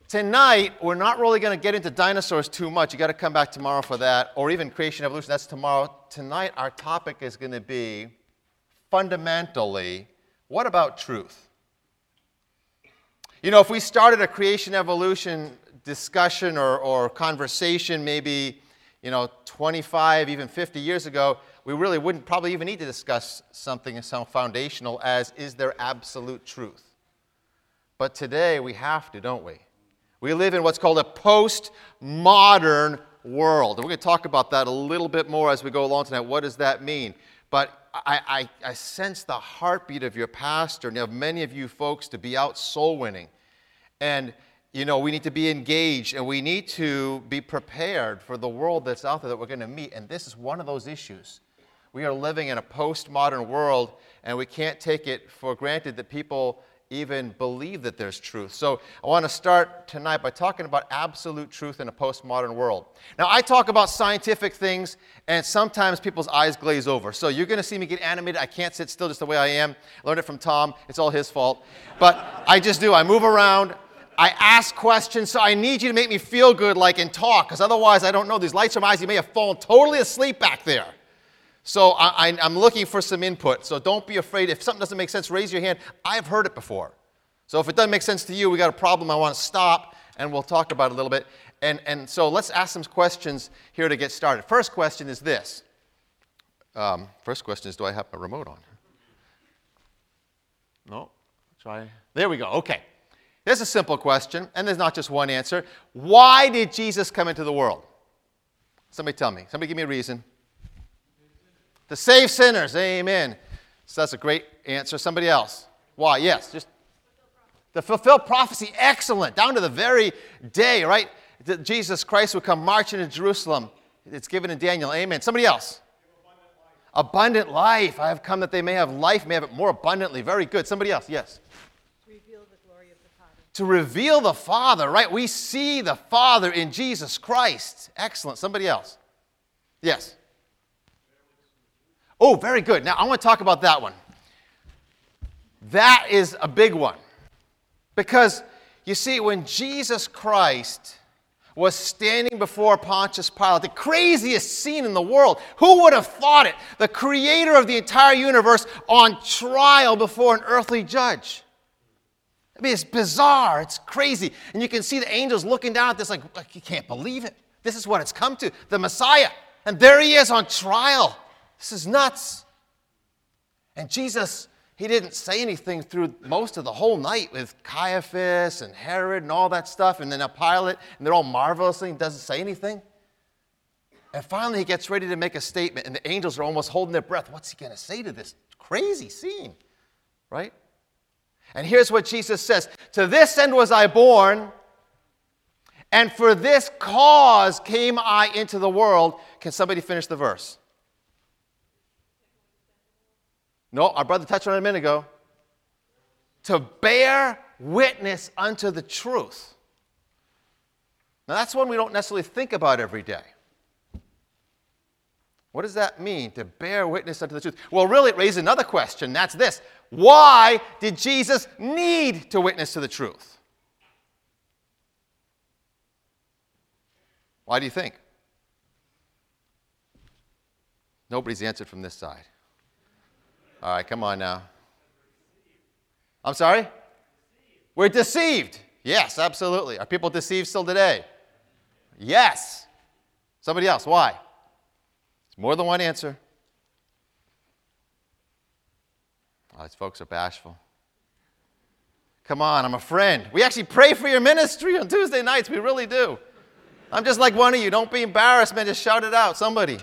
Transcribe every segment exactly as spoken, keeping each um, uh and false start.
Tonight, we're not really going to get into dinosaurs too much. You got to come back tomorrow for that, or even creation evolution. That's tomorrow. Tonight, our topic is going to be fundamentally, what about truth? You know, if we started a creation evolution discussion or, or conversation maybe, you know, twenty-five, even fifty years ago, we really wouldn't probably even need to discuss something so foundational as, is there absolute truth? But today, we have to, don't we? We live in what's called a postmodern world. And we're going to talk about that a little bit more as we go along tonight. What does that mean? But I, I, I sense the heartbeat of your pastor and of many of you folks to be out soul winning. And, you know, we need to be engaged and we need to be prepared for the world that's out there that we're going to meet. And this is one of those issues. We are living in a postmodern world and we can't take it for granted that people even believe that there's truth. So I want to start tonight by talking about absolute truth in a postmodern world. Now, I talk about scientific things, and sometimes people's eyes glaze over. So you're going to see me get animated. I can't sit still just the way I am. I learned it from Tom. It's all his fault. But I just do. I move around. I ask questions, so I need you to make me feel good, like, and talk, because otherwise, I don't know. These lights are my eyes. You may have fallen totally asleep back there. So I, I, I'm looking for some input. So don't be afraid. If something doesn't make sense, raise your hand. I've heard it before. So if it doesn't make sense to you, we got a problem, I want to stop, and we'll talk about it a little bit. And, and so let's ask some questions here to get started. First question is this. Um, first question is, do I have my remote on? No? Try. There we go. Okay. There's a simple question, and there's not just one answer. Why did Jesus come into the world? Somebody tell me. Somebody give me a reason. To save sinners, amen. So that's a great answer. Somebody else. Why? Yes, just to fulfill prophecy. Excellent. Down to the very day, right? That Jesus Christ would come marching to Jerusalem. It's given in Daniel, amen. Somebody else. Abundant life. Abundant life. I have come that they may have life, may have it more abundantly. Very good. Somebody else, yes. To reveal the glory of the Father. To reveal the Father, right? We see the Father in Jesus Christ. Excellent. Somebody else. Yes. Oh, very good. Now, I want to talk about that one. That is a big one. Because, you see, when Jesus Christ was standing before Pontius Pilate, the craziest scene in the world, who would have thought it? The creator of the entire universe on trial before an earthly judge. I mean, it's bizarre. It's crazy. And you can see the angels looking down at this like, like you can't believe it. This is what it's come to. The Messiah. And there he is on trial. This is nuts. And Jesus, he didn't say anything through most of the whole night with Caiaphas and Herod and all that stuff, and then a Pilate, and they're all marvelously, and doesn't say anything. And finally he gets ready to make a statement, and the angels are almost holding their breath. What's he going to say to this crazy scene? Right? And here's what Jesus says. To this end was I born, and for this cause came I into the world. Can somebody finish the verse? No, our brother touched on it a minute ago. To bear witness unto the truth. Now, that's one we don't necessarily think about every day. What does that mean, to bear witness unto the truth? Well, really, it raises another question. That's this. Why did Jesus need to witness to the truth? Why do you think? Nobody's answered from this side. All right, come on now. I'm sorry? We're deceived. Yes, absolutely. Are people deceived still today? Yes. Somebody else, why? It's more than one answer. Oh, these folks are bashful. Come on, I'm a friend. We actually pray for your ministry on Tuesday nights. We really do. I'm just like one of you. Don't be embarrassed, man. Just shout it out. Somebody.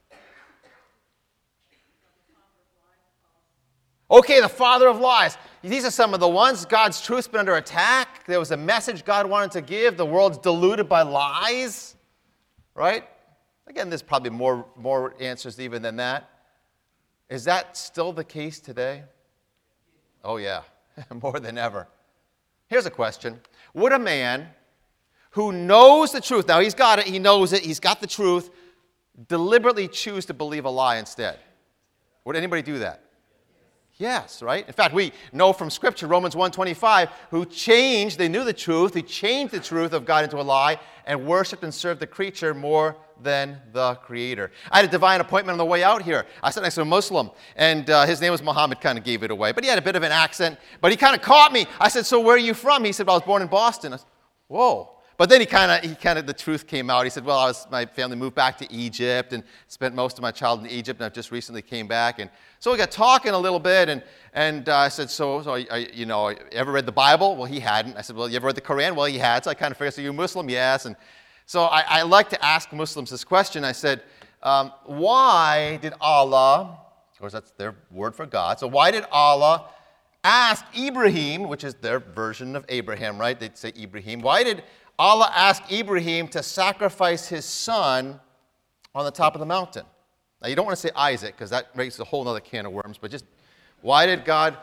Okay, the father of lies. These are some of the ones. God's truth's been under attack. There was a message God wanted to give. The world's deluded by lies. Right? Again, there's probably more, more answers even than that. Is that still the case today? Oh, yeah. More than ever. Here's a question. Would a man who knows the truth, now he's got it, he knows it, he's got the truth, deliberately choose to believe a lie instead? Would anybody do that? Yes, right? In fact, we know from Scripture, Romans one twenty-five, who changed, they knew the truth, he changed the truth of God into a lie and worshiped and served the creature more than the Creator. I had a divine appointment on the way out here. I sat next to a Muslim, and uh, his name was Muhammad, kind of gave it away. But he had a bit of an accent, but he kind of caught me. I said, so where are you from? He said, well, I was born in Boston. I said, whoa. But then he kind of, he kind of, the truth came out. He said, well, I was, my family moved back to Egypt and spent most of my childhood in Egypt, and I've just recently came back. And so we got talking a little bit, and, and uh, I said, so, so I, you know, ever read the Bible? Well, he hadn't. I said, well, you ever read the Quran? Well, he had. So I kind of figured, so you're Muslim? Yes. And so I, I like to ask Muslims this question. I said, um, why did Allah, of course that's their word for God, so why did Allah ask Ibrahim, which is their version of Abraham, right? They'd say Ibrahim. Why did Allah asked Ibrahim to sacrifice his son on the top of the mountain? Now, you don't want to say Isaac, because that raises a whole other can of worms, but just why did God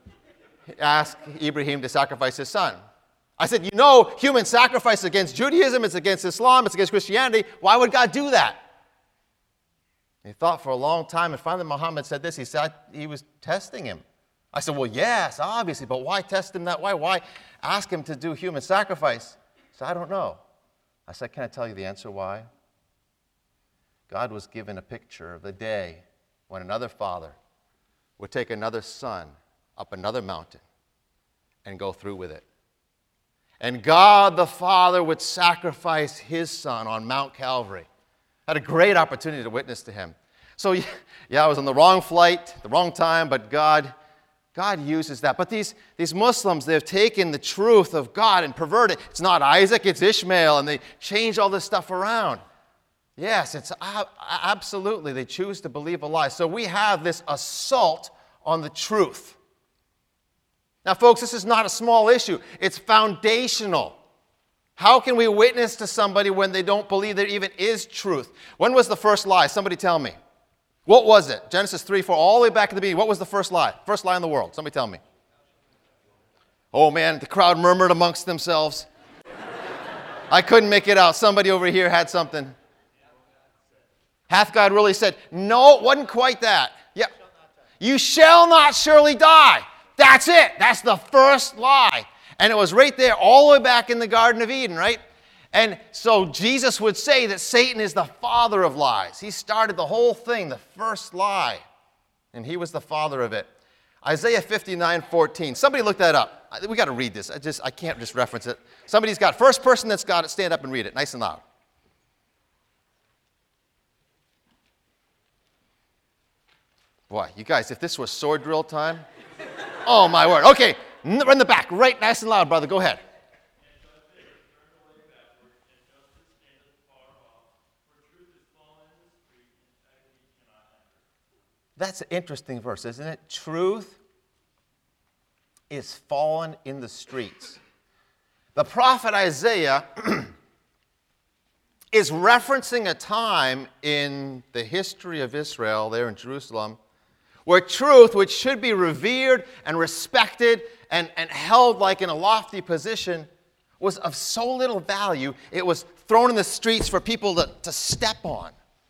ask Ibrahim to sacrifice his son? I said, you know, human sacrifice is against Judaism, it's against Islam, it's against Christianity. Why would God do that? He thought for a long time, and finally Muhammad said this. He said he was testing him. I said, well, yes, obviously, but why test him that way? Why ask him to do human sacrifice? He said, I don't know. I said, can I tell you the answer why? God was given a picture of the day when another father would take another son up another mountain and go through with it. And God the Father would sacrifice his son on Mount Calvary. I had a great opportunity to witness to him. So, yeah, I was on the wrong flight, the wrong time, but God, God uses that. But these, these Muslims, they've taken the truth of God and perverted it. It's not Isaac, it's Ishmael, and they change all this stuff around. Yes, it's absolutely, they choose to believe a lie. So we have this assault on the truth. Now, folks, this is not a small issue. It's foundational. How can we witness to somebody when they don't believe there even is truth? When was the first lie? Somebody tell me. What was it? Genesis three, four, all the way back in the beginning. What was the first lie? First lie in the world. Somebody tell me. Oh, man, the crowd murmured amongst themselves. I couldn't make it out. Somebody over here had something. Hath God really said? No, it wasn't quite that. Yeah. You shall not surely die. That's it. That's the first lie. And it was right there all the way back in the Garden of Eden, right? And so Jesus would say that Satan is the father of lies. He started the whole thing, the first lie. And he was the father of it. Isaiah fifty-nine fourteen. Somebody look that up. We got to read this. I just I can't just reference it. Somebody's got, first person that's got it, stand up and read it, nice and loud. Boy, you guys, if this was sword drill time, oh my word. Okay, in the back, right, nice and loud, brother. Go ahead. That's an interesting verse, isn't it? Truth is fallen in the streets. The prophet Isaiah is referencing a time in the history of Israel, there in Jerusalem, where truth, which should be revered and respected and, and held like in a lofty position, was of so little value, it was thrown in the streets for people to, to step on.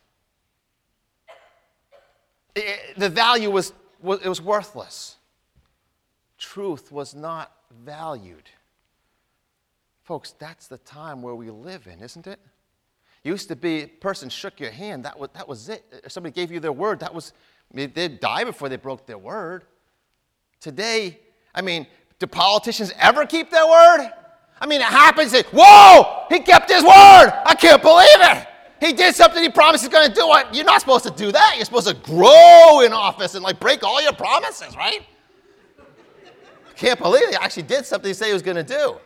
It, the value was, was, it was worthless. Truth was not valued. Folks, that's the time where we live in, isn't it? It used to be a person shook your hand, that was, that was it. If somebody gave you their word, that was, they'd die before they broke their word. Today, I mean, do politicians ever keep their word? I mean, it happens, they, whoa, he kept his word. I can't believe it. He did something he promised he's going to do. What? You're not supposed to do that. You're supposed to grow in office and like break all your promises, right? Can't believe he actually did something he said he was going to do.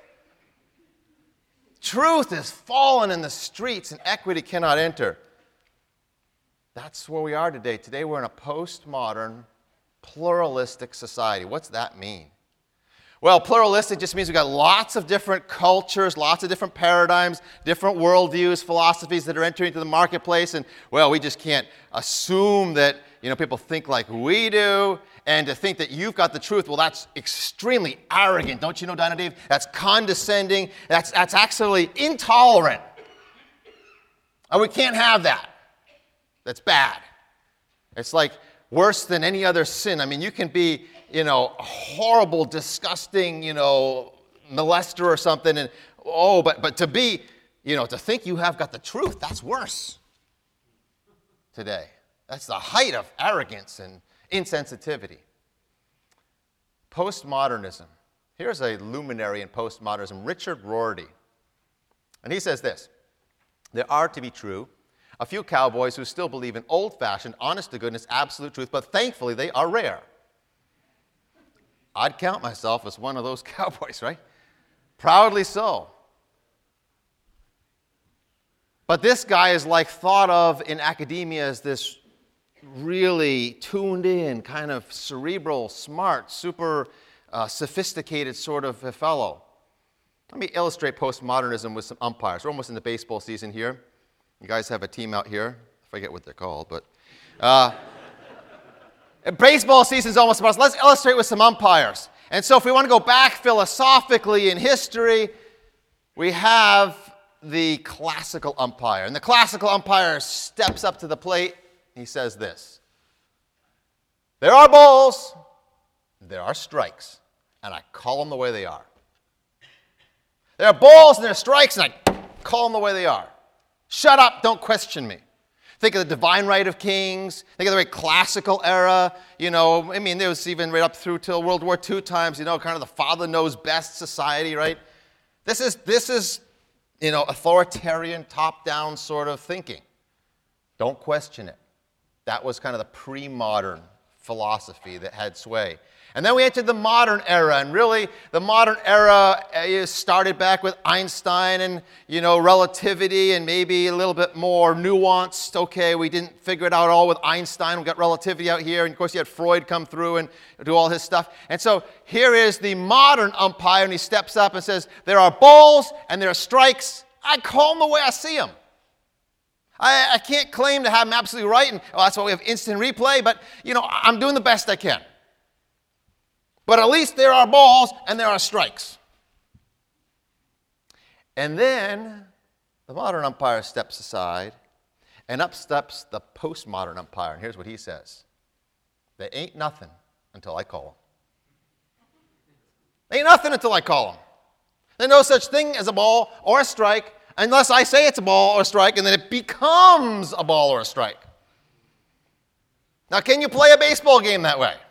Truth is fallen in the streets and equity cannot enter. That's where we are today. Today we're in a postmodern, pluralistic society. What's that mean? Well, pluralistic just means we've got lots of different cultures, lots of different paradigms, different worldviews, philosophies that are entering into the marketplace. And, well, we just can't assume that, you know, people think like we do. And to think that you've got the truth, well, that's extremely arrogant. Don't you know, Dinah Dave? That's condescending. That's, that's actually intolerant. And we can't have that. That's bad. It's like worse than any other sin. I mean, you can be, you know, a horrible, disgusting, you know, molester or something, and oh, but but to be, you know, to think you have got the truth, that's worse today. That's the height of arrogance and insensitivity. Postmodernism. Here's a luminary in postmodernism, Richard Rorty. And he says this: there are, to be true, a few cowboys who still believe in old-fashioned, honest-to-goodness, absolute truth, but thankfully they are rare. I'd count myself as one of those cowboys, right? Proudly so. But this guy is like thought of in academia as this really tuned in, kind of cerebral, smart, super uh, sophisticated sort of a fellow. Let me illustrate postmodernism with some umpires. We're almost in the baseball season here. You guys have a team out here. I forget what they're called, but uh, baseball season's almost about us. Let's illustrate with some umpires. And so if we want to go back philosophically in history, we have the classical umpire. And the classical umpire steps up to the plate. He says this: there are balls, there are strikes, and I call them the way they are. There are balls and there are strikes, and I call them the way they are. Shut up, don't question me. Think of the divine right of kings. Think of the very classical era. You know, I mean, there was even right up through till World War Two times, you know, kind of the father knows best society, right? This is, this is, you know, authoritarian, top-down sort of thinking. Don't question it. That was kind of the pre-modern philosophy that had sway. And then we entered the modern era, and really the modern era is started back with Einstein and, you know, relativity and maybe a little bit more nuanced. Okay, we didn't figure it out all with Einstein. We got relativity out here, and of course you had Freud come through and do all his stuff. And so here is the modern umpire, and he steps up and says, there are balls and there are strikes. I call them the way I see them. I, I can't claim to have them absolutely right, and well, that's why we have instant replay, but, you know, I'm doing the best I can. But at least there are balls and there are strikes. And then the modern umpire steps aside, and up steps the postmodern umpire. And here's what he says: they ain't nothing until I call them. They ain't nothing until I call them. There's no such thing as a ball or a strike unless I say it's a ball or a strike, and then it becomes a ball or a strike. Now, can you play a baseball game that way?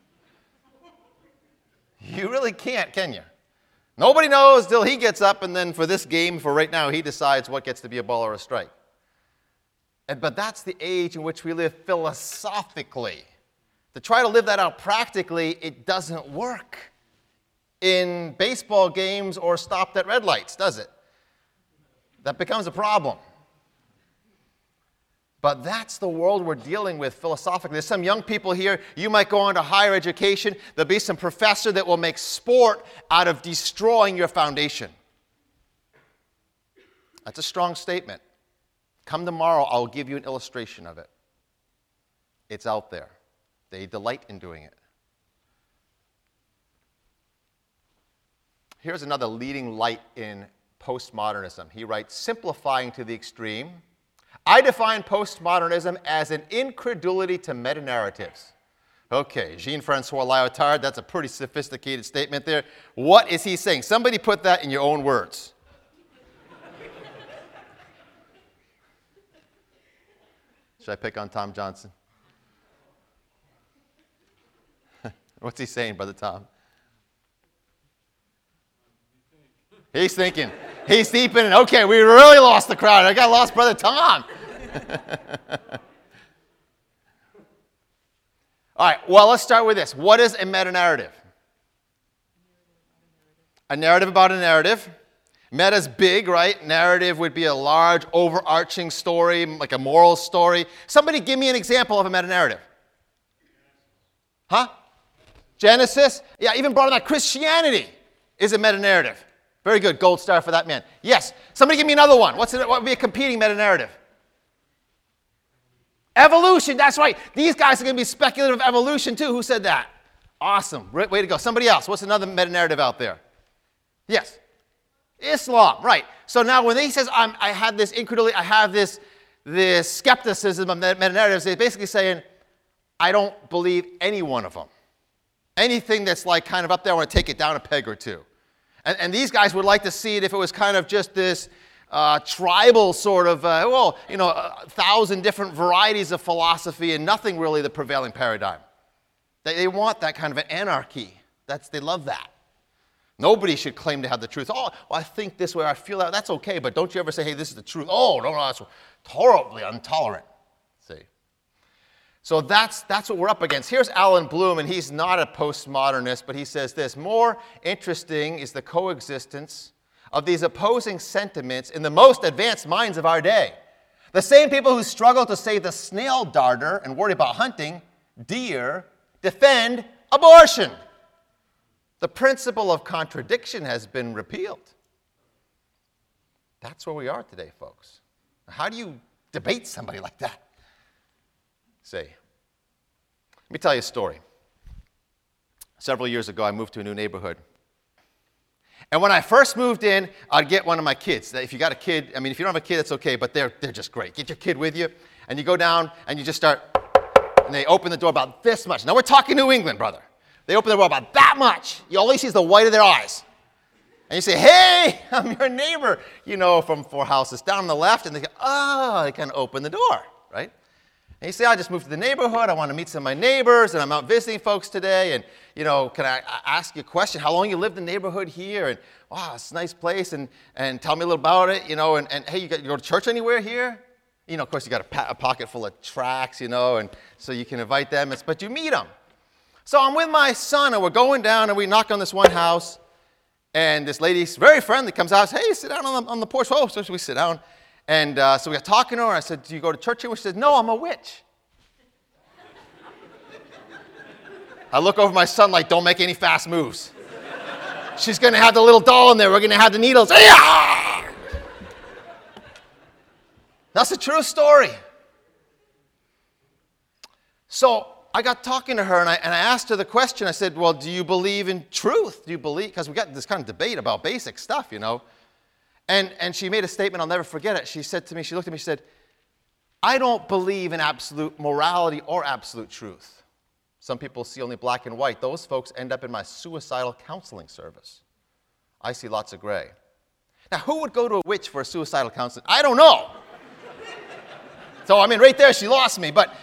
You really can't, can you? Nobody knows till he gets up, and then for this game, for right now, he decides what gets to be a ball or a strike. And, but that's the age in which we live philosophically. To try to live that out practically, it doesn't work in baseball games or stopped at red lights, does it? That becomes a problem. But that's the world we're dealing with philosophically. There's some young people here. You might go on to higher education. There'll be some professor that will make sport out of destroying your foundation. That's a strong statement. Come tomorrow, I'll give you an illustration of it. It's out there. They delight in doing it. Here's another leading light in postmodernism. He writes, simplifying to the extreme, I define postmodernism as an incredulity to meta-narratives. Okay, Jean-Francois Lyotard, that's a pretty sophisticated statement there. What is he saying? Somebody put that in your own words. Should I pick on Tom Johnson? What's he saying, Brother Tom? He's thinking. He's deep in it. Okay, we really lost the crowd. I got lost Brother Tom. All right, well, let's start with this. What is a meta-narrative? A narrative about a narrative. Meta's big, right? Narrative would be a large, overarching story, like a moral story. Somebody give me an example of a meta-narrative. Huh? Genesis? Yeah, even brought up Christianity is a meta-narrative. Very good. Gold star for that man. Yes. Somebody give me another one. What's it, what would be a competing meta-narrative? Evolution. That's right. These guys are going to be speculative evolution too. Who said that? Awesome. Way to go. Somebody else. What's another meta-narrative out there? Yes. Islam. Right. So now when he says, I'm, I have this incredulity, I have this, this skepticism of meta-narratives, they're basically saying, I don't believe any one of them. Anything that's like kind of up there, I want to take it down a peg or two. And, and these guys would like to see it if it was kind of just this uh, tribal sort of, uh, well, you know, a thousand different varieties of philosophy and nothing really the prevailing paradigm. They, they want that kind of an anarchy. That's, they love that. Nobody should claim to have the truth. Oh, well, I think this way, I feel that. That's okay, but don't you ever say, hey, this is the truth. Oh, no, no, that's horribly intolerant. See? So that's, that's what we're up against. Here's Alan Bloom, and he's not a postmodernist, but he says this: more interesting is the coexistence of these opposing sentiments in the most advanced minds of our day. The same people who struggle to save the snail darter and worry about hunting deer defend abortion. The principle of contradiction has been repealed. That's where we are today, folks. How do you debate somebody like that? See, let me tell you a story. Several years ago, I moved to a new neighborhood. And when I first moved in, I'd get one of my kids. If you got a kid, I mean, if you don't have a kid, that's okay, but they're, they're just great. Get your kid with you, and you go down, and you just start, and they open the door about this much. Now, we're talking New England, brother. They open the door about that much. You only see the white of their eyes. And you say, hey, I'm your neighbor, you know, from four houses down on the left. And they go, oh, they kind of open the door, right? And you say, I just moved to the neighborhood. I want to meet some of my neighbors, and I'm out visiting folks today. And, you know, can I ask you a question? How long you lived in the neighborhood here? And, wow, it's a nice place. And, and tell me a little about it, you know. And, and hey, you, got, you go to church anywhere here? You know, of course, you got a, pa- a pocket full of tracts, you know, and so you can invite them. It's, but you meet them. So I'm with my son, and we're going down, and we knock on this one house, and this lady's very friendly, comes out, says, hey, sit down on the, on the porch. Oh, so we sit down. And uh, so we got talking to her, and I said, do you go to church here? She said, no, I'm a witch. I look over my son like, don't make any fast moves. She's going to have the little doll in there. We're going to have the needles. That's a true story. So I got talking to her, and I, and I asked her the question. I said, well, do you believe in truth? Do you believe? Because we got this kind of debate about basic stuff, you know. And, and she made a statement, I'll never forget it. She said to me, she looked at me, she said, I don't believe in absolute morality or absolute truth. Some people see only black and white. Those folks end up in my suicidal counseling service. I see lots of gray. Now, who would go to a witch for a suicidal counseling? I don't know. So, I mean, right there, she lost me. But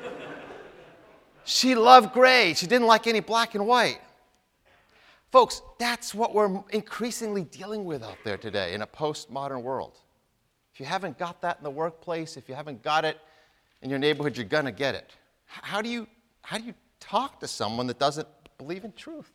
she loved gray. She didn't like any black and white. Folks, that's what we're increasingly dealing with out there today in a postmodern world. If you haven't got that in the workplace, if you haven't got it in your neighborhood, you're going to get it. How do you, how do you talk to someone that doesn't believe in truth?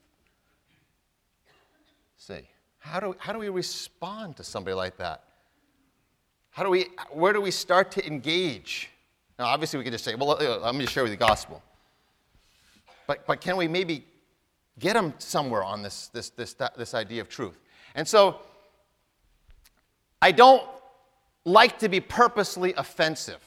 See, how do, how do we respond to somebody like that? How do we, where do we start to engage? Now, obviously, we can just say, well, let me just share with you the gospel. But, but can we maybe get them somewhere on this, this, this, this idea of truth? And so, I don't like to be purposely offensive.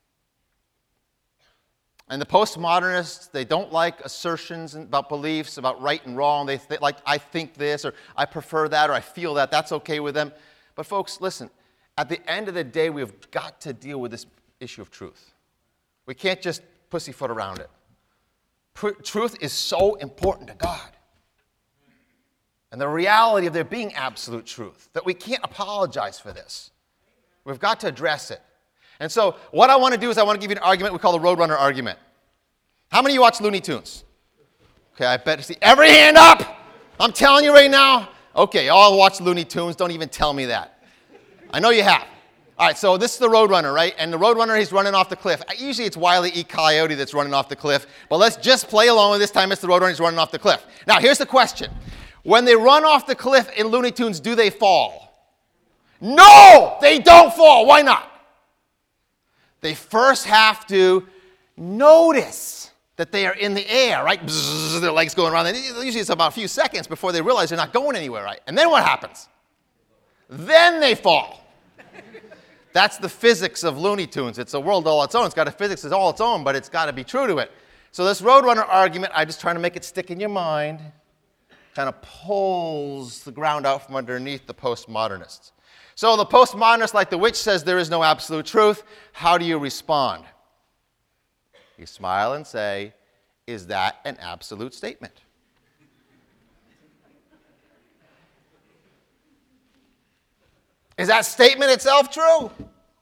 And the postmodernists, they don't like assertions about beliefs, about right and wrong. They th- like, I think this, or I prefer that, or I feel that. That's okay with them. But folks, listen. At the end of the day, we've got to deal with this issue of truth. We can't just pussyfoot around it. Pr- truth is so important to God. And the reality of there being absolute truth, that we can't apologize for this. We've got to address it. And so what I want to do is I want to give you an argument we call the Roadrunner argument. How many of you watch Looney Tunes? Okay, I better see every hand up. I'm telling you right now. Okay, y'all watch Looney Tunes. Don't even tell me that. I know you have. All right, so this is the Roadrunner, right? And the Roadrunner, he's running off the cliff. Usually it's Wile E. Coyote that's running off the cliff. But let's just play along with this time. It's the Roadrunner, he's running off the cliff. Now, here's the question. When they run off the cliff in Looney Tunes, do they fall? No, they don't fall. Why not? They first have to notice that they are in the air, right? Bzzz, their legs going around. And usually it's about a few seconds before they realize they're not going anywhere, right? And then what happens? Then they fall. That's the physics of Looney Tunes. It's a world all its own. It's got a physics that's all its own, but it's got to be true to it. So this Roadrunner argument, I'm just trying to make it stick in your mind, kind of pulls the ground out from underneath the postmodernists. So the postmodernist, like the witch, says there is no absolute truth. How do you respond? You smile and say, is that an absolute statement? Is that statement itself true?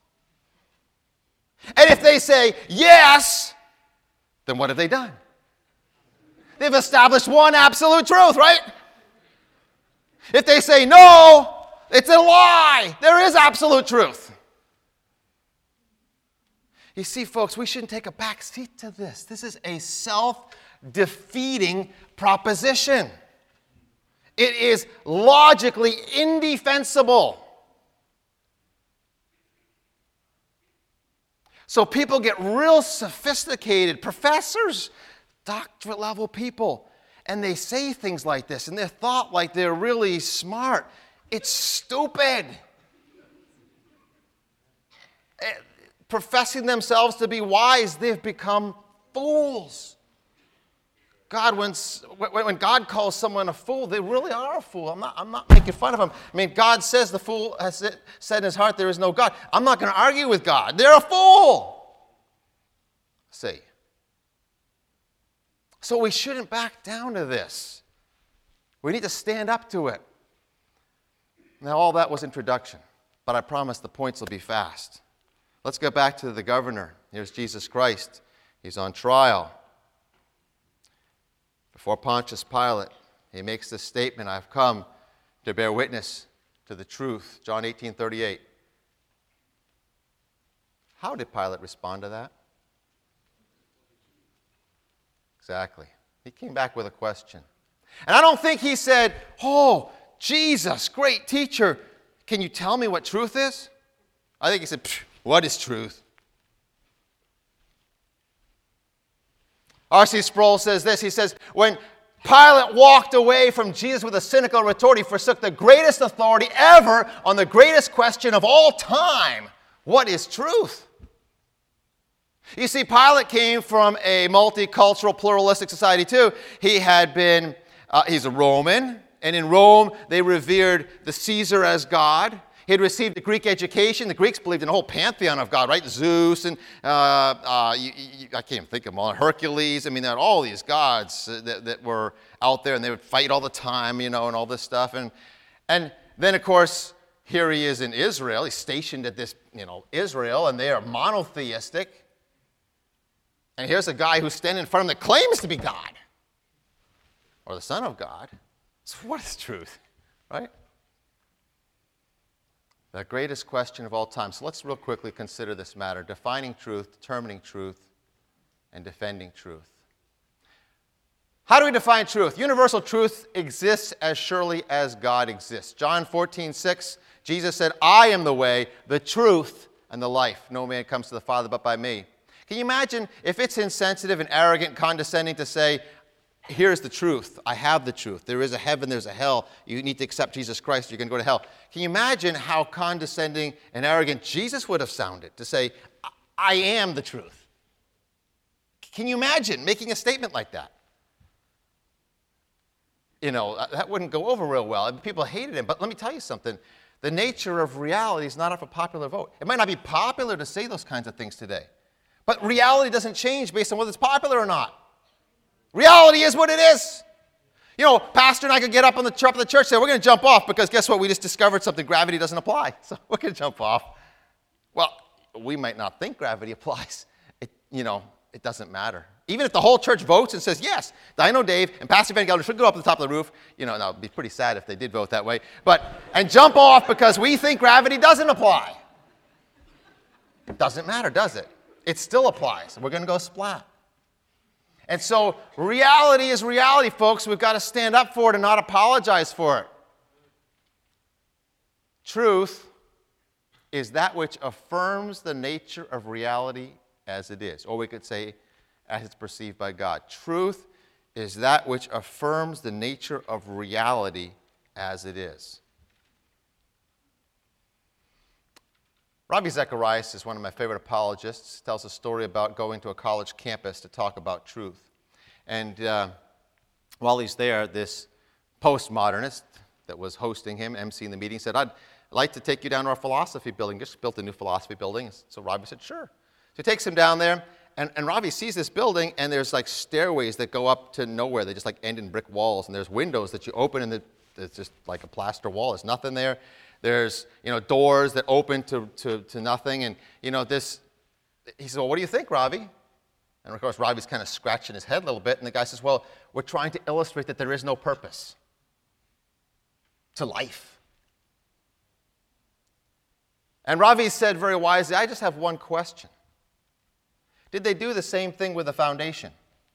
And if they say yes, then what have they done? They've established one absolute truth, right? If they say no, it's a lie. There is absolute truth. You see, folks, we shouldn't take a back seat to this. This is a self-defeating proposition. It is logically indefensible. So people get real sophisticated, professors, doctorate level people, and they say things like this, and they're thought like they're really smart. It's stupid. Professing themselves to be wise, they've become fools. God, when, when God calls someone a fool, they really are a fool. I'm not, I'm not making fun of them. I mean, God says the fool has said in his heart there is no God. I'm not going to argue with God. They're a fool. See. So we shouldn't back down to this. We need to stand up to it. Now, all that was introduction, but I promise the points will be fast. Let's go back to the governor. Here's Jesus Christ. He's on trial. Before Pontius Pilate, he makes this statement, I've come to bear witness to the truth. John eighteen thirty-eight. How did Pilate respond to that? Exactly. He came back with a question. And I don't think he said, oh, Jesus, great teacher, can you tell me what truth is? I think he said, what is truth? R C Sproul says this, he says, when Pilate walked away from Jesus with a cynical retort, he forsook the greatest authority ever on the greatest question of all time. What is truth? You see, Pilate came from a multicultural, pluralistic society too. He had been, uh, he's a Roman, and in Rome they revered the Caesar as God. He had received a Greek education. The Greeks believed in a whole pantheon of God, right? Zeus and, uh, uh, you, you, I can't even think of them all, Hercules. I mean, they had all these gods that, that were out there, and they would fight all the time, you know, and all this stuff. And, and then, of course, here he is in Israel. He's stationed at this, you know, Israel, and they are monotheistic. And here's a guy who's standing in front of him that claims to be God, or the Son of God. So what is truth, right? The greatest question of all time. So let's real quickly consider this matter. Defining truth, determining truth, and defending truth. How do we define truth? Universal truth exists as surely as God exists. John fourteen six, Jesus said, I am the way, the truth, and the life. No man comes to the Father but by me. Can you imagine if it's insensitive and arrogant, condescending to say, here's the truth. I have the truth. There is a heaven, there's a hell. You need to accept Jesus Christ, you're going to go to hell. Can you imagine how condescending and arrogant Jesus would have sounded to say, I am the truth? Can you imagine making a statement like that? You know, that wouldn't go over real well. People hated him. But let me tell you something. The nature of reality is not up for popular vote. It might not be popular to say those kinds of things today. But reality doesn't change based on whether it's popular or not. Reality is what it is. You know, pastor and I could get up on the top of the church and say, we're going to jump off because guess what? We just discovered something. Gravity doesn't apply. So we're going to jump off. Well, we might not think gravity applies. It, you know, it doesn't matter. Even if the whole church votes and says, yes, Dino Dave and Pastor Van Gelder should go up to the top of the roof. You know, now it would be pretty sad if they did vote that way. But, and jump off because we think gravity doesn't apply. It doesn't matter, does it? It still applies. We're going to go splat. And so reality is reality, folks. We've got to stand up for it and not apologize for it. Truth is that which affirms the nature of reality as it is. Or we could say, as it's perceived by God. Truth is that which affirms the nature of reality as it is. Ravi Zacharias is one of my favorite apologists. He tells a story about going to a college campus to talk about truth. And uh, while he's there, this postmodernist that was hosting him, emceeing the meeting, said, I'd like to take you down to our philosophy building. Just built a new philosophy building. So Ravi said, sure. So he takes him down there, And, and Ravi sees this building, and there's like stairways that go up to nowhere. They just like end in brick walls, and there's windows that you open, and it's just like a plaster wall. There's nothing there. There's, you know, doors that open to, to, to nothing. And, you know, this, he says, well, what do you think, Ravi? And of course, Ravi's kind of scratching his head a little bit, and the guy says, well, we're trying to illustrate that there is no purpose to life. And Ravi said very wisely, I just have one question. Did they do the same thing with the foundation?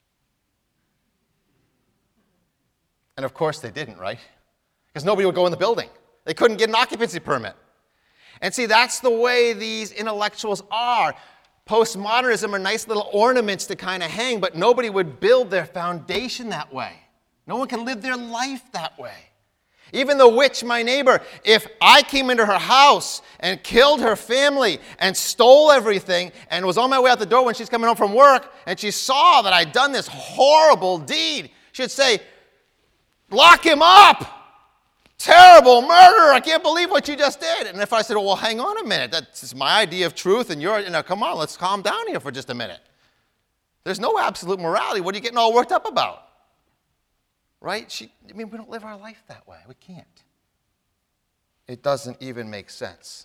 And of course they didn't, right? Because nobody would go in the building. They couldn't get an occupancy permit. And see, that's the way these intellectuals are. Postmodernism are nice little ornaments to kind of hang, but nobody would build their foundation that way. No one can live their life that way. Even the witch, my neighbor, if I came into her house and killed her family and stole everything and was on my way out the door when she's coming home from work and she saw that I'd done this horrible deed, she'd say, lock him up! Terrible murder! I can't believe what you just did. And if I said, well, hang on a minute, that's my idea of truth, and you're, you know, come on, let's calm down here for just a minute. There's no absolute morality. What are you getting all worked up about? Right? She, I mean, we don't live our life that way. We can't. It doesn't even make sense.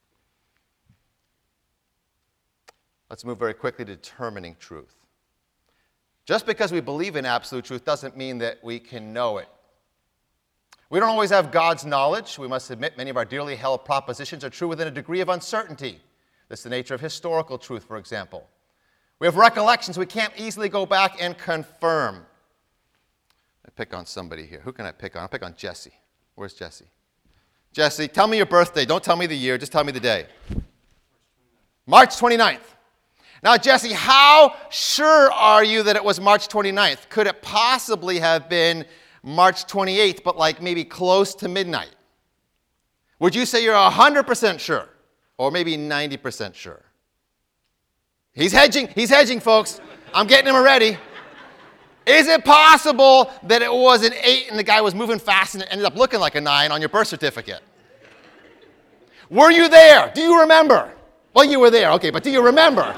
Let's move very quickly to determining truth. Just because we believe in absolute truth doesn't mean that we can know it. We don't always have God's knowledge. We must admit many of our dearly held propositions are true within a degree of uncertainty. That's the nature of historical truth, for example. We have recollections we can't easily go back and confirm. I pick on somebody here. Who can I pick on? I'll pick on Jesse. Where's Jesse? Jesse, tell me your birthday. Don't tell me the year. Just tell me the day. March twenty-ninth. Now, Jesse, how sure are you that it was March twenty-ninth? Could it possibly have been March twenty-eighth, but like maybe close to midnight? Would you say you're one hundred percent sure? Or maybe ninety percent sure? He's hedging. He's hedging, folks. I'm getting him already. Is it possible that it was an eight and the guy was moving fast and it ended up looking like a nine on your birth certificate? Were you there? Do you remember? Well, you were there, okay, but do you remember?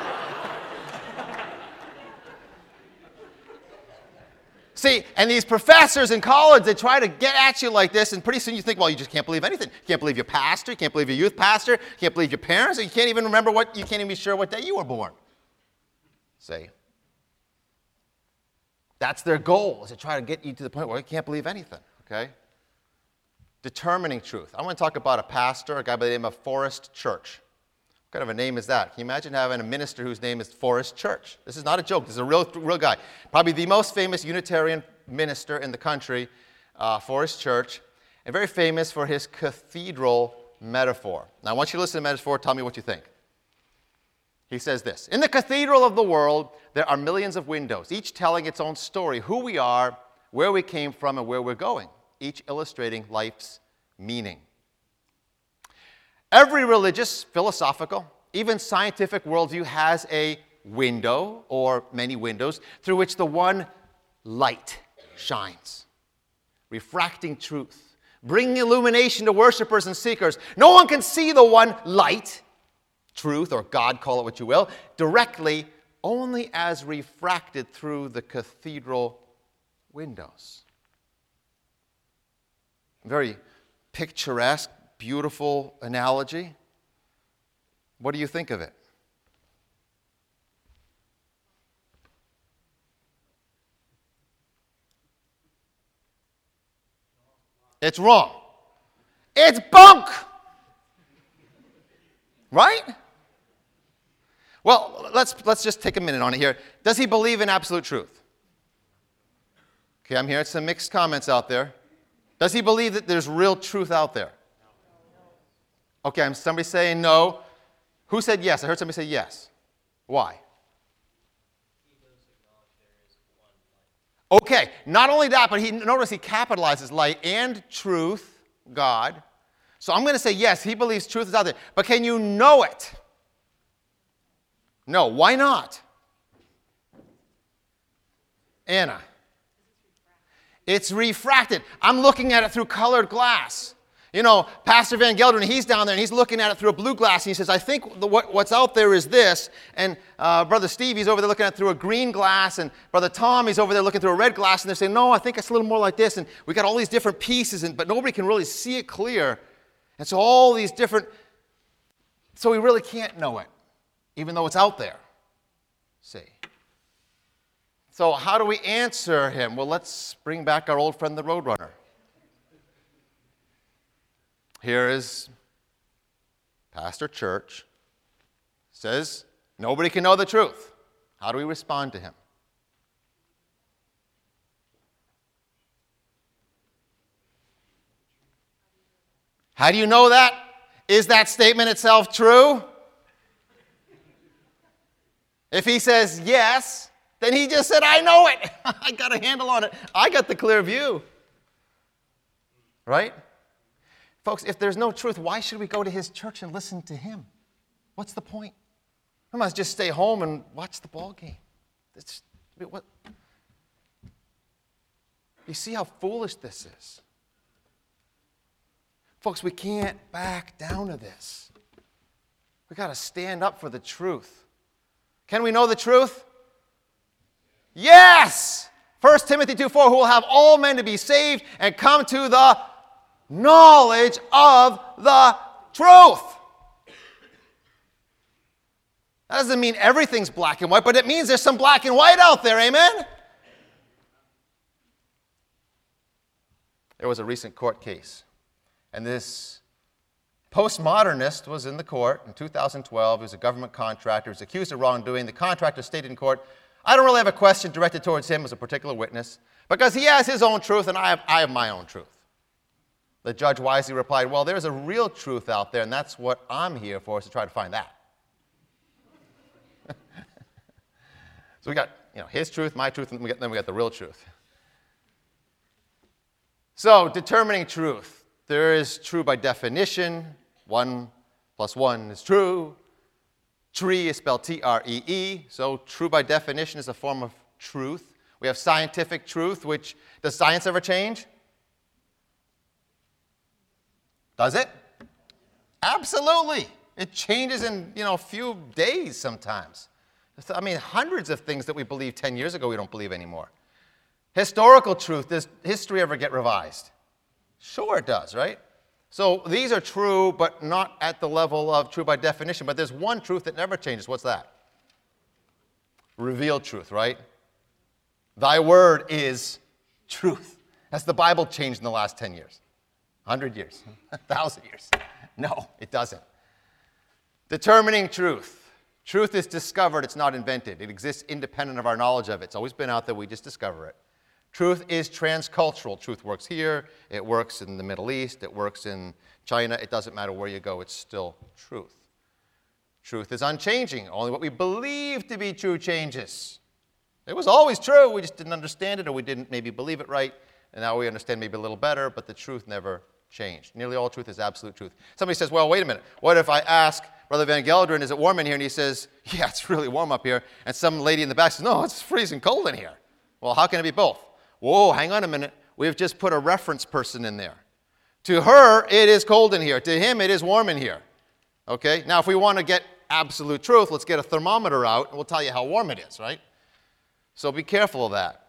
See, and these professors in college, they try to get at you like this, and pretty soon you think, well, you just can't believe anything. You can't believe your pastor, you can't believe your youth pastor, you can't believe your parents, you can't even remember what, you can't even be sure what day you were born. See? That's their goal, is to try to get you to the point where you can't believe anything, okay? Determining truth. I want to talk about a pastor, a guy by the name of Forrest Church. What kind of a name is that? Can you imagine having a minister whose name is Forrest Church? This is not a joke. This is a real, real guy. Probably the most famous Unitarian minister in the country, uh, Forrest Church, and very famous for his cathedral metaphor. Now, I want you to listen to the metaphor. Tell me what you think. He says this: in the cathedral of the world, there are millions of windows, each telling its own story, who we are, where we came from, and where we're going, each illustrating life's meaning. Every religious, philosophical, even scientific worldview has a window, or many windows, through which the one light shines, refracting truth, bringing illumination to worshipers and seekers. No one can see the one light, truth, or God, call it what you will, directly, only as refracted through the cathedral windows. Very picturesque, beautiful analogy. What do you think of it? It's wrong. It's bunk! Right? Well, let's, let's just take a minute on it here. Does he believe in absolute truth? Okay, I'm hearing some mixed comments out there. Does he believe that there's real truth out there? Okay, I'm somebody saying no. Who said yes? I heard somebody say yes. Why? Okay, not only that, but he notice he capitalizes light and truth, God. So I'm going to say yes, he believes truth is out there. But can you know it? No. Why not? Anna. It's refracted. I'm looking at it through colored glass. You know, Pastor Van Gelderen, he's down there and he's looking at it through a blue glass and he says, I think the, what, what's out there is this. And uh, Brother Steve, he's over there looking at it through a green glass. And Brother Tom, he's over there looking through a red glass. And they're saying, no, I think it's a little more like this. And we got all these different pieces, and, but nobody can really see it clear. And so all these different, so we really can't know it, even though it's out there. See. So how do we answer him? Well, let's bring back our old friend, the Roadrunner. Here is Pastor Church, says nobody can know the truth. How do we respond to him? How do you know that? Is that statement itself true? If he says yes, then he just said, I know it. I got a handle on it. I got the clear view. Right? Folks, if there's no truth, why should we go to his church and listen to him? What's the point? I must just stay home and watch the ball game. It's, what? You see how foolish this is? Folks, we can't back down to this. We've got to stand up for the truth. Can we know the truth? Yes! First Timothy two four, who will have all men to be saved and come to the knowledge of the truth. That doesn't mean everything's black and white, but it means there's some black and white out there, amen? There was a recent court case, and this postmodernist was in the court in two thousand twelve. He was a government contractor. He was accused of wrongdoing. The contractor stated in court, I don't really have a question directed towards him as a particular witness, because he has his own truth and I have, I have my own truth. The judge wisely replied, well, there's a real truth out there, and that's what I'm here for, is to try to find that. So we got, you know, his truth, my truth, and we got, then we got the real truth. So, determining truth. There is true by definition. One plus one is true. Tree is spelled T R E E. So, true by definition is a form of truth. We have scientific truth, which, does science ever change? Does it? Absolutely. It changes in, you know, a few days sometimes. I mean, hundreds of things that we believed ten years ago we don't believe anymore. Historical truth, does history ever get revised? Sure it does, right? So these are true, but not at the level of true by definition. But there's one truth that never changes. What's that? Revealed truth, right? Thy word is truth. Has the Bible changed in the last ten years? one hundred years? one thousand years? No, it doesn't. Determining truth. Truth is discovered, it's not invented. It exists independent of our knowledge of it. It's always been out there, we just discover it. Truth is transcultural. Truth works here, it works in the Middle East, it works in China. It doesn't matter where you go, it's still truth. Truth is unchanging. Only what we believe to be true changes. It was always true, we just didn't understand it, or we didn't maybe believe it right, and now we understand maybe a little better, but the truth never changed. Nearly all truth is absolute truth. Somebody says, well, wait a minute. What if I ask Brother Van Gelderen, is it warm in here? And he says, yeah, it's really warm up here. And some lady in the back says, no, it's freezing cold in here. Well, how can it be both? Whoa, hang on a minute. We've just put a reference person in there. To her, it is cold in here. To him, it is warm in here. Okay? Now, if we want to get absolute truth, let's get a thermometer out, and we'll tell you how warm it is, right? So be careful of that.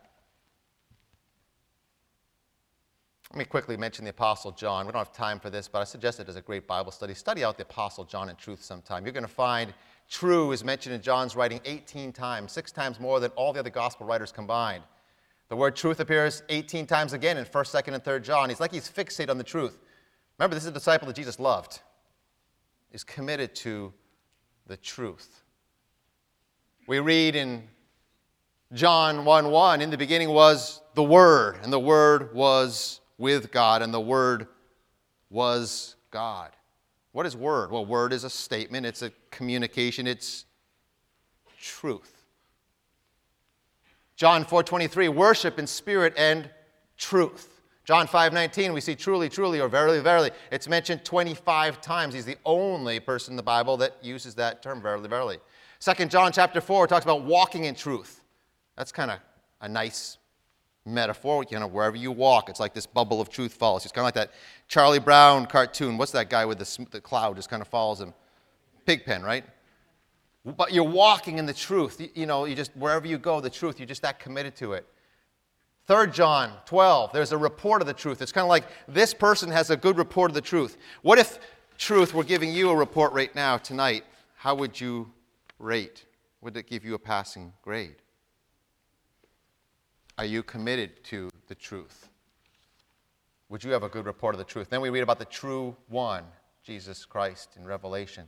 Let me quickly mention the Apostle John. We don't have time for this, but I suggest it as a great Bible study. Study out the Apostle John in truth sometime. You're going to find true is mentioned in John's writing eighteen times, six times more than all the other gospel writers combined. The word truth appears eighteen times again in first, second, and third John. He's like he's fixated on the truth. Remember, this is a disciple that Jesus loved. He's committed to the truth. We read in John one one, in the beginning was the Word, and the Word was with God, and the Word was God. What is word? Well, word is a statement, it's a communication, it's truth. John four twenty-three, worship in spirit and truth. John five nineteen, we see truly, truly, or verily, verily. It's mentioned twenty-five times. He's the only person in the Bible that uses that term, verily, verily. Second John chapter four talks about walking in truth. That's kind of a nice metaphor, you know, wherever you walk, it's like this bubble of truth follows. It's kind of like that Charlie Brown cartoon. What's that guy with the, the cloud just kind of follows him? Pigpen, right? But you're walking in the truth. You, you know, you just, wherever you go, the truth, you're just that committed to it. Third John twelve, there's a report of the truth. It's kind of like this person has a good report of the truth. What if truth were giving you a report right now, tonight? How would you rate? Would it give you a passing grade? Are you committed to the truth? Would you have a good report of the truth? Then we read about the true one, Jesus Christ, in Revelation.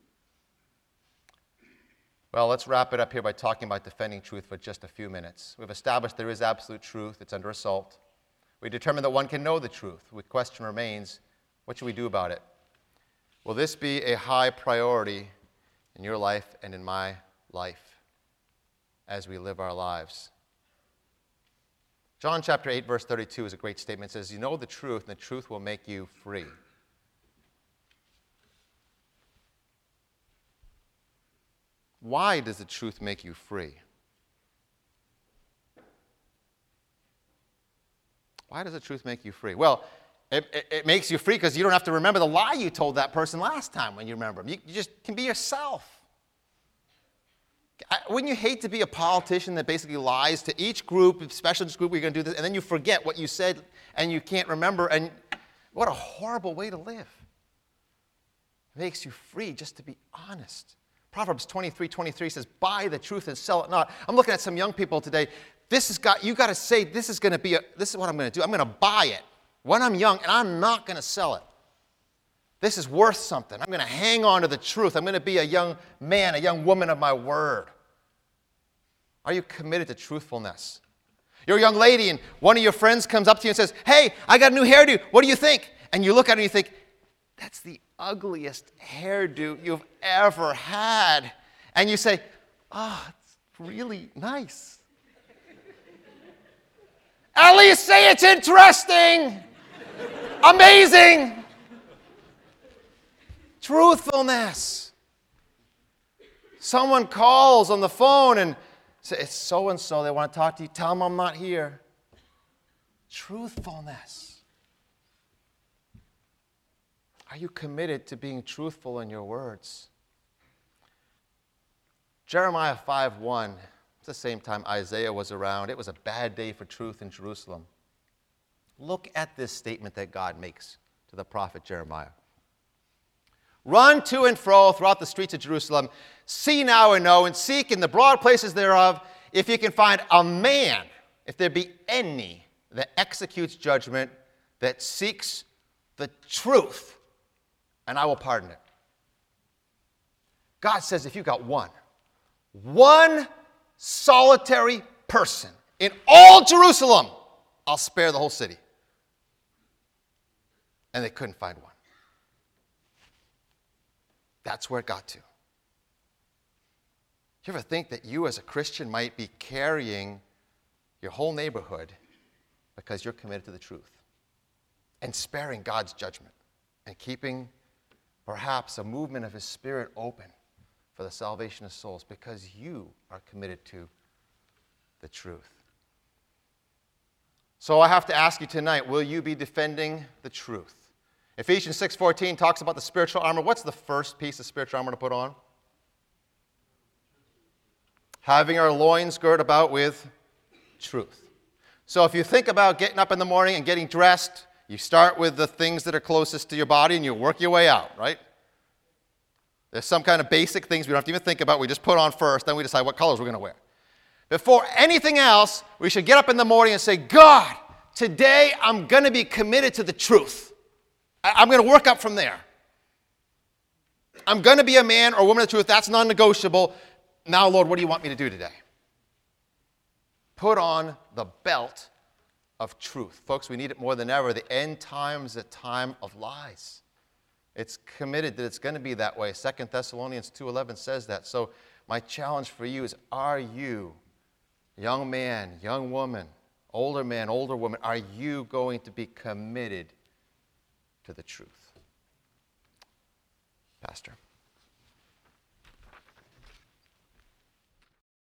Well, let's wrap it up here by talking about defending truth for just a few minutes. We've established there is absolute truth. It's under assault. We determined that one can know the truth. The question remains, what should we do about it? Will this be a high priority in your life and in my life as we live our lives? John chapter eight, verse thirty-two is a great statement. It says, you know the truth, and the truth will make you free. Why does the truth make you free? Why does the truth make you free? Well, it, it, it makes you free because you don't have to remember the lie you told that person last time when you remember them. You, you just can be yourself. I, wouldn't you hate to be a politician that basically lies to each group, especially this group, we're going to do this, and then you forget what you said and you can't remember, and what a horrible way to live. It makes you free just to be honest. Proverbs twenty-three twenty-three says, buy the truth and sell it not. I'm looking at some young people today. This has got, you got to say, this is going to be, a, this is what I'm going to do. I'm going to buy it when I'm young, and I'm not going to sell it. This is worth something. I'm going to hang on to the truth. I'm going to be a young man, a young woman of my word. Are you committed to truthfulness? You're a young lady, and one of your friends comes up to you and says, hey, I got a new hairdo. What do you think? And you look at it and you think, that's the ugliest hairdo you've ever had. And you say, oh, it's really nice. At least say it's interesting, amazing. Truthfulness. Someone calls on the phone and says, it's so-and-so, they want to talk to you. Tell them I'm not here. Truthfulness. Are you committed to being truthful in your words? Jeremiah five one, at the same time Isaiah was around, it was a bad day for truth in Jerusalem. Look at this statement that God makes to the prophet Jeremiah. Run to and fro throughout the streets of Jerusalem, see now and know, and seek in the broad places thereof, if you can find a man, if there be any, that executes judgment, that seeks the truth, and I will pardon it. God says if you got one, one solitary person in all Jerusalem, I'll spare the whole city. And they couldn't find one. That's where it got to. You ever think that you as a Christian might be carrying your whole neighborhood because you're committed to the truth and sparing God's judgment and keeping perhaps a movement of His Spirit open for the salvation of souls because you are committed to the truth? So I have to ask you tonight, will you be defending the truth? Ephesians six fourteen talks about the spiritual armor. What's the first piece of spiritual armor to put on? Having our loins girt about with truth. So if you think about getting up in the morning and getting dressed, you start with the things that are closest to your body and you work your way out, right? There's some kind of basic things we don't have to even think about. We just put on first, then we decide what colors we're going to wear. Before anything else, we should get up in the morning and say, God, today I'm going to be committed to the truth. I'm going to work up from there. I'm going to be a man or woman of the truth. That's non-negotiable. Now, Lord, what do you want me to do today? Put on the belt of truth. Folks, we need it more than ever. The end time is a time of lies. It's committed that it's going to be that way. Second Thessalonians two eleven says that. So my challenge for you is, are you, young man, young woman, older man, older woman, are you going to be committed to the truth? Pastor.